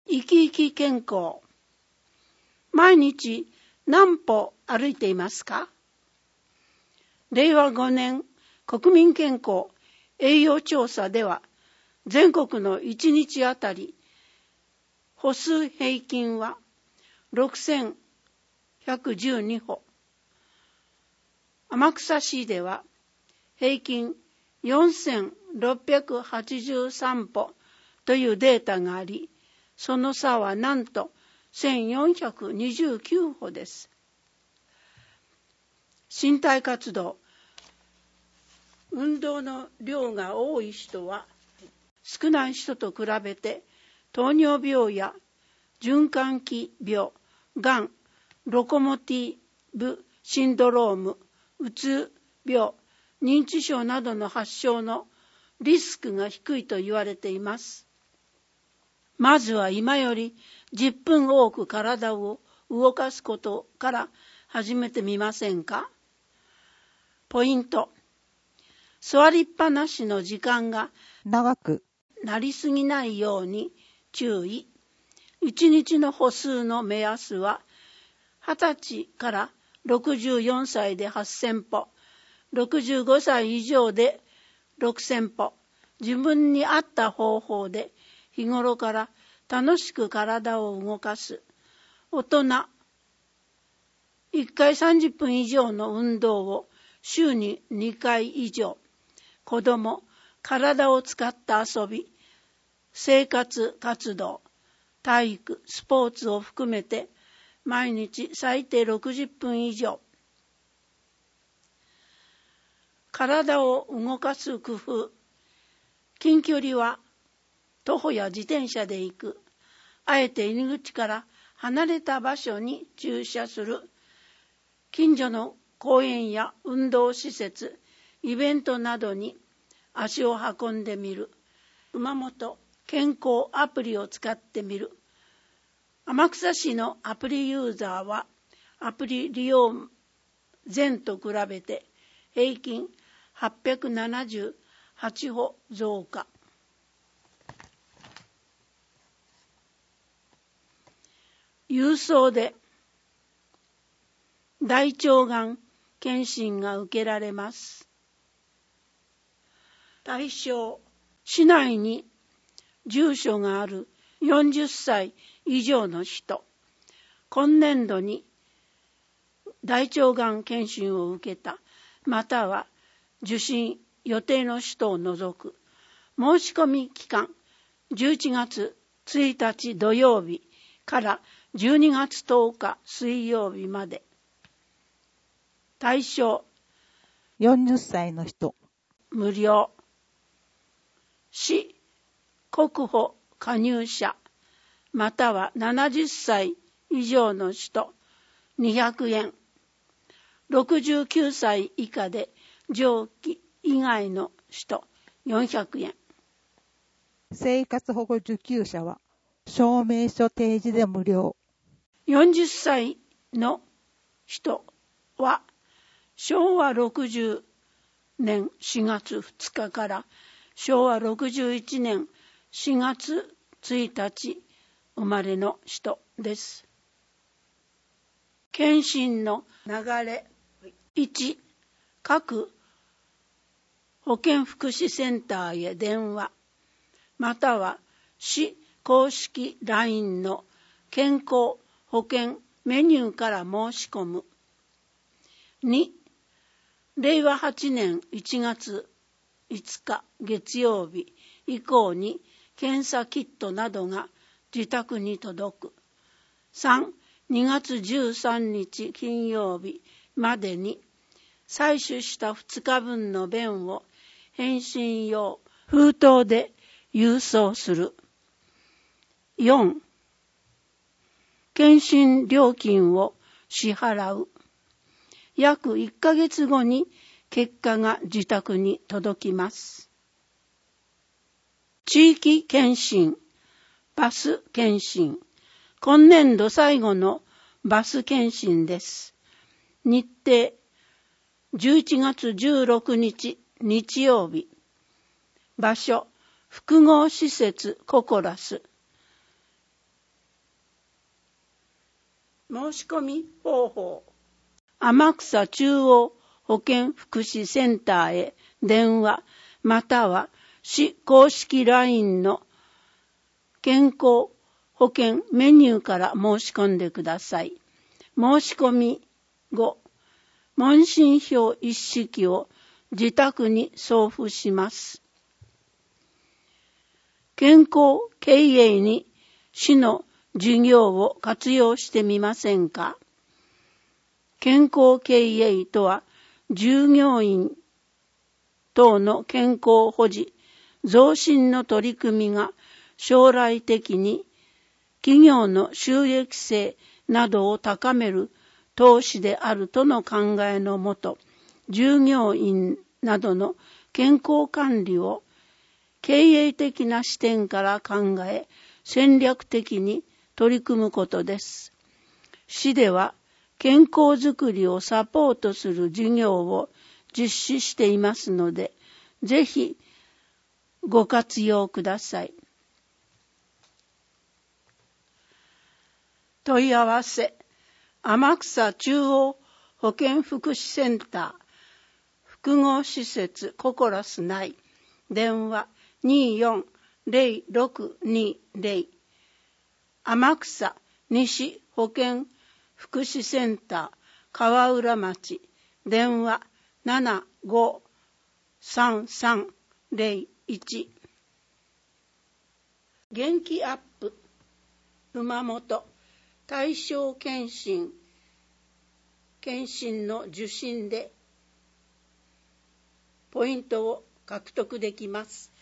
生き生き健康。毎日何歩歩いていますか？令和5年国民健康栄養調査では、全国の1日あたり歩数平均は6112歩。天草市では平均4683歩というデータがあり、その差はなんと1429歩です。身体活動、運動の量が多い人は少ない人と比べて糖尿病や循環器病、がん、ロコモティブシンドローム、うつ病、認知症などの発症のリスクが低いと言われています。まずは今より10分多く体を動かすことから始めてみませんか？ポイント。座りっぱなしの時間が長くなりすぎないように注意。1日の歩数の目安は20歳から64歳で8000歩、65歳以上で6000歩。自分に合った方法で日頃から楽しく体を動かす。大人、1回30分以上の運動を週に2回以上。子供、体を使った遊び、生活活動、体育、スポーツを含めて毎日最低60分以上。体を動かす工夫。近距離は徒歩や自転車で行く。あえて入り口から離れた場所に駐車する。近所の公園や運動施設、イベントなどに足を運んでみる。熊本健康アプリを使ってみる。天草市のアプリユーザーはアプリ利用前と比べて平均878歩増加。郵送で大腸がん検診が受けられます。対象、市内に住所がある40歳以上の人、今年度に大腸がん検診を受けた、または受診予定の人を除く。申し込み期間、11月1日土曜日から12月10日水曜日まで。対象、 40歳の人。 無料。市国保加入者、または70歳以上の人、200円。69歳以下で上記以外の人、400円。 生活保護受給者は証明書提示で無料。 40歳の人は昭和60年4月2日から昭和61年4月1日生まれの人です。検診の流れ。1、各保健福祉センターへ電話、または市公式 LINE の健康保険メニューから申し込む。2、令和8年1月5日月曜日以降に検査キットなどが自宅に届く。3、2月13日金曜日までに採取した2日分の便を返信用封筒で郵送する。4、検診料金を支払う。約1ヶ月後に結果が自宅に届きます。地域検診、バス検診。今年度最後のバス検診です。日程、11月16日日曜日。場所、複合施設ココラス。 申し込み方法。天草中央保健福祉センターへ電話または市公式 LINE の健康保険メニューから申し込んでください。申し込み後、問診票一式を自宅に送付します。健康経営に市の事業を活用してみませんか？健康経営とは、従業員等の健康保持、増進の取り組みが将来的に企業の収益性などを高める投資であるとの考えのもと、従業員などの健康管理を経営的な視点から考え、戦略的に取り組むことです。市では健康づくりをサポートする事業を実施していますので、ぜひご活用ください。問い合わせ、天草中央保健福祉センター、複合施設ココラス内、電話240620、天草西保健福祉センター川浦町、電話753301。元気アップ熊本対象検診の受診でポイントを獲得できます。